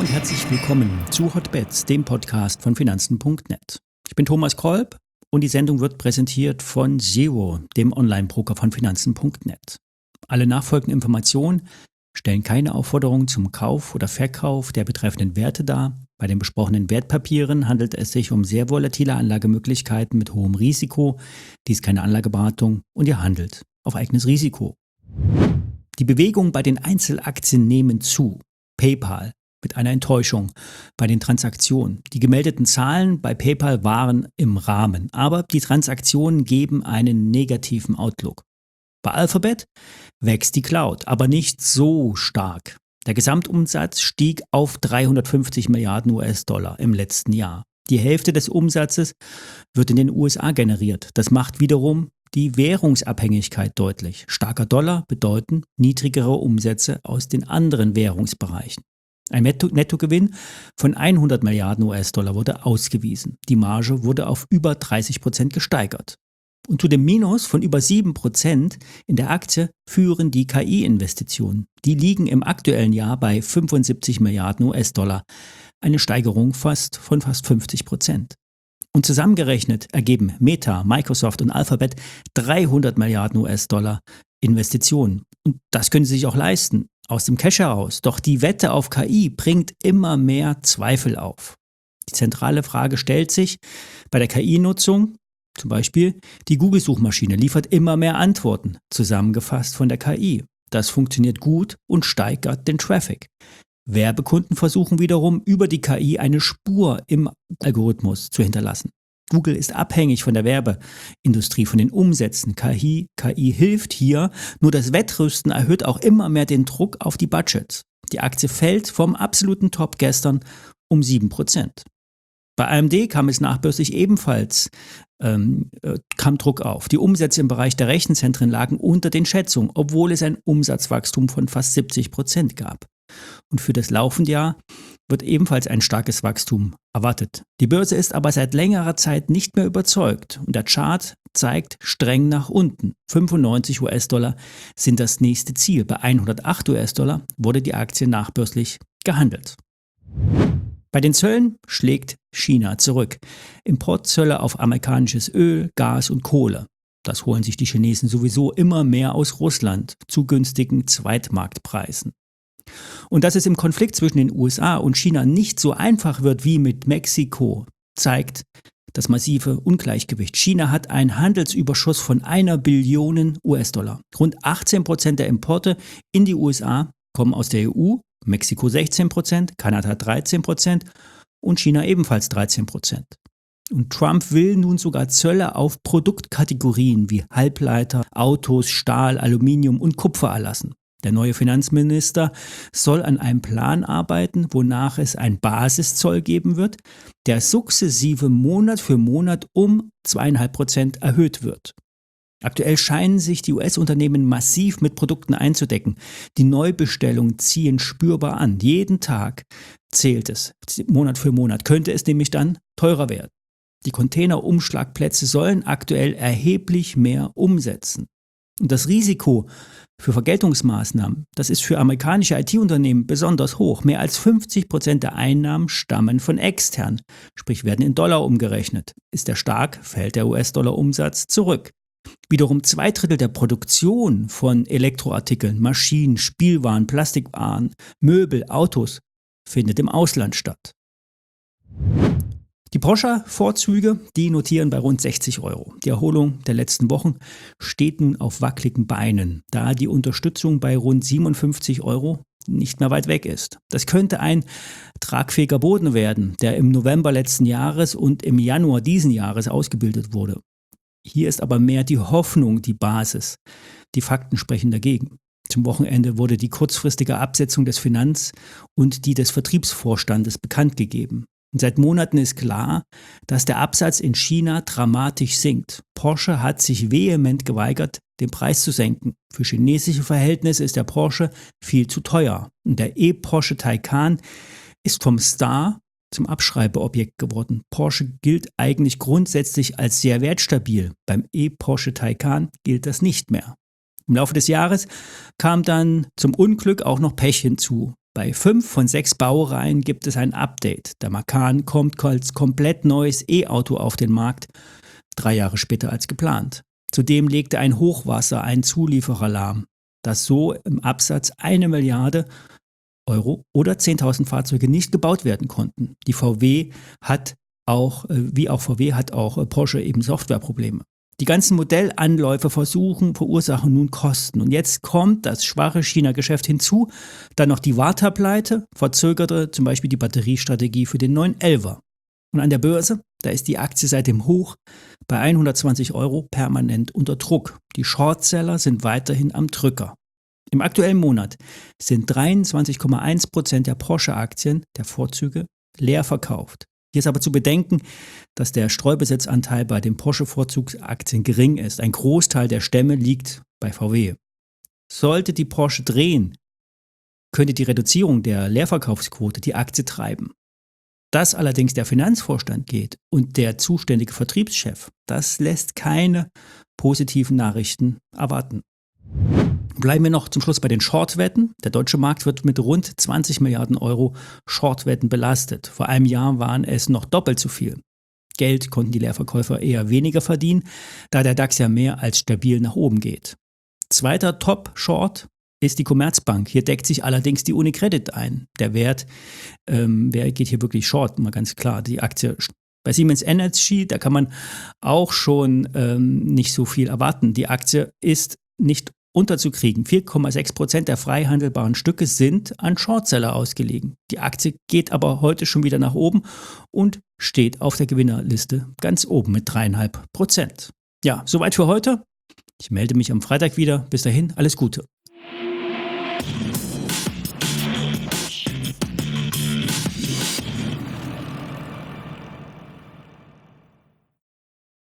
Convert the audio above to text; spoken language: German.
und herzlich willkommen zu Hotbets, dem Podcast von Finanzen.net. Ich bin Thomas Kolb und die Sendung wird präsentiert von Zero, dem Online-Broker von Finanzen.net. Alle nachfolgenden Informationen stellen keine Aufforderung zum Kauf oder Verkauf der betreffenden Werte dar. Bei den besprochenen Wertpapieren handelt es sich um sehr volatile Anlagemöglichkeiten mit hohem Risiko. Dies ist keine Anlageberatung und ihr handelt auf eigenes Risiko. Die Bewegungen bei den Einzelaktien nehmen zu. PayPal mit einer Enttäuschung bei den Transaktionen. Die gemeldeten Zahlen bei PayPal waren im Rahmen, aber die Transaktionen geben einen negativen Outlook. Bei Alphabet wächst die Cloud, aber nicht so stark. Der Gesamtumsatz stieg auf 350 Milliarden US-Dollar im letzten Jahr. Die Hälfte des Umsatzes wird in den USA generiert. Das macht wiederum die Währungsabhängigkeit deutlich. Starker Dollar bedeuten niedrigere Umsätze aus den anderen Währungsbereichen. Ein Nettogewinn von 100 Milliarden US-Dollar wurde ausgewiesen. Die Marge wurde auf über 30% gesteigert. Und zu dem Minus von über 7% in der Aktie führen die KI-Investitionen. Die liegen im aktuellen Jahr bei 75 Milliarden US-Dollar. Eine Steigerung von fast 50%. Und zusammengerechnet ergeben Meta, Microsoft und Alphabet 300 Milliarden US-Dollar Investitionen. Und das können sie sich auch leisten, aus dem Cash heraus. Doch die Wette auf KI bringt immer mehr Zweifel auf. Die zentrale Frage stellt sich bei der KI-Nutzung, zum Beispiel die Google-Suchmaschine liefert immer mehr Antworten, zusammengefasst von der KI. Das funktioniert gut und steigert den Traffic. Werbekunden versuchen wiederum über die KI eine Spur im Algorithmus zu hinterlassen. Google ist abhängig von der Werbeindustrie, von den Umsätzen. KI hilft hier, nur das Wettrüsten erhöht auch immer mehr den Druck auf die Budgets. Die Aktie fällt vom absoluten Top gestern um 7%. Bei AMD kam es nachbörslich ebenfalls kam Druck auf. Die Umsätze im Bereich der Rechenzentren lagen unter den Schätzungen, obwohl es ein Umsatzwachstum von fast 70% gab. Und für das laufende Jahr wird ebenfalls ein starkes Wachstum erwartet. Die Börse ist aber seit längerer Zeit nicht mehr überzeugt und der Chart zeigt streng nach unten. 95 US-Dollar sind das nächste Ziel. Bei 108 US-Dollar wurde die Aktie nachbörslich gehandelt. Bei den Zöllen schlägt China zurück. Importzölle auf amerikanisches Öl, Gas und Kohle. Das holen sich die Chinesen sowieso immer mehr aus Russland zu günstigen Zweitmarktpreisen. Und dass es im Konflikt zwischen den USA und China nicht so einfach wird wie mit Mexiko, zeigt das massive Ungleichgewicht. China hat einen Handelsüberschuss von 1 Billion US-Dollar. Rund 18% der Importe in die USA kommen aus der EU, Mexiko 16%, Kanada 13% und China ebenfalls 13%. Und Trump will nun sogar Zölle auf Produktkategorien wie Halbleiter, Autos, Stahl, Aluminium und Kupfer erlassen. Der neue Finanzminister soll an einem Plan arbeiten, wonach es einen Basiszoll geben wird, der sukzessive Monat für Monat um 2,5% erhöht wird. Aktuell scheinen sich die US-Unternehmen massiv mit Produkten einzudecken. Die Neubestellungen ziehen spürbar an. Jeden Tag zählt es. Monat für Monat könnte es nämlich dann teurer werden. Die Containerumschlagplätze sollen aktuell erheblich mehr umsetzen. Und das Risiko für Vergeltungsmaßnahmen, das ist für amerikanische IT-Unternehmen besonders hoch. Mehr als 50% der Einnahmen stammen von extern, sprich werden in Dollar umgerechnet. Ist er stark, fällt der US-Dollar-Umsatz zurück. Wiederum 2/3 der Produktion von Elektroartikeln, Maschinen, Spielwaren, Plastikwaren, Möbel, Autos findet im Ausland statt. Die Porsche-Vorzüge, die notieren bei rund 60 €. Die Erholung der letzten Wochen steht nun auf wackeligen Beinen, da die Unterstützung bei rund 57 € nicht mehr weit weg ist. Das könnte ein tragfähiger Boden werden, der im November letzten Jahres und im Januar diesen Jahres ausgebildet wurde. Hier ist aber mehr die Hoffnung die Basis. Die Fakten sprechen dagegen. Zum Wochenende wurde die kurzfristige Absetzung des Finanz- und die des Vertriebsvorstandes bekannt gegeben. Und seit Monaten ist klar, dass der Absatz in China dramatisch sinkt. Porsche hat sich vehement geweigert, den Preis zu senken. Für chinesische Verhältnisse ist der Porsche viel zu teuer. Und der E-Porsche Taycan ist vom Star zum Abschreibeobjekt geworden. Porsche gilt eigentlich grundsätzlich als sehr wertstabil. Beim E-Porsche Taycan gilt das nicht mehr. Im Laufe des Jahres kam dann zum Unglück auch noch Pech hinzu. Bei 5 von 6 Baureihen gibt es ein Update. Der Macan kommt als komplett neues E-Auto auf den Markt, 3 Jahre später als geplant. Zudem legte ein Hochwasser einen Zulieferer lahm, dass so im Absatz 1 Milliarde Euro oder 10.000 Fahrzeuge nicht gebaut werden konnten. Wie auch VW hat auch Porsche eben Softwareprobleme. Die ganzen Modellanläufe verursachen nun Kosten. Und jetzt kommt das schwache China-Geschäft hinzu, dann noch die Varta-Pleite, verzögerte zum Beispiel die Batteriestrategie für den neuen 11er. Und an der Börse, da ist die Aktie seit dem Hoch bei 120 Euro permanent unter Druck. Die Shortseller sind weiterhin am Drücker. Im aktuellen Monat sind 23,1% der Porsche-Aktien, der Vorzüge, leer verkauft. Hier ist aber zu bedenken, dass der Streubesitzanteil bei den Porsche-Vorzugsaktien gering ist. Ein Großteil der Stämme liegt bei VW. Sollte die Porsche drehen, könnte die Reduzierung der Leerverkaufsquote die Aktie treiben. Dass allerdings der Finanzvorstand geht und der zuständige Vertriebschef, das lässt keine positiven Nachrichten erwarten. Bleiben wir noch zum Schluss bei den Shortwetten. Der deutsche Markt wird mit rund 20 Milliarden Euro Shortwetten belastet. Vor einem Jahr waren es noch doppelt so viel. Geld konnten die Leerverkäufer eher weniger verdienen, da der DAX ja mehr als stabil nach oben geht. Zweiter Top-Short ist die Commerzbank. Hier deckt sich allerdings die UniCredit ein. Der Wert, wer geht hier wirklich short? Mal ganz klar, die Aktie. Bei Siemens Energy, da kann man auch schon nicht so viel erwarten. Die Aktie ist nicht unterzukriegen. 4,6% der frei handelbaren Stücke sind an Shortseller ausgelegen. Die Aktie geht aber heute schon wieder nach oben und steht auf der Gewinnerliste ganz oben mit 3,5%. Ja, soweit für heute. Ich melde mich am Freitag wieder. Bis dahin, alles Gute.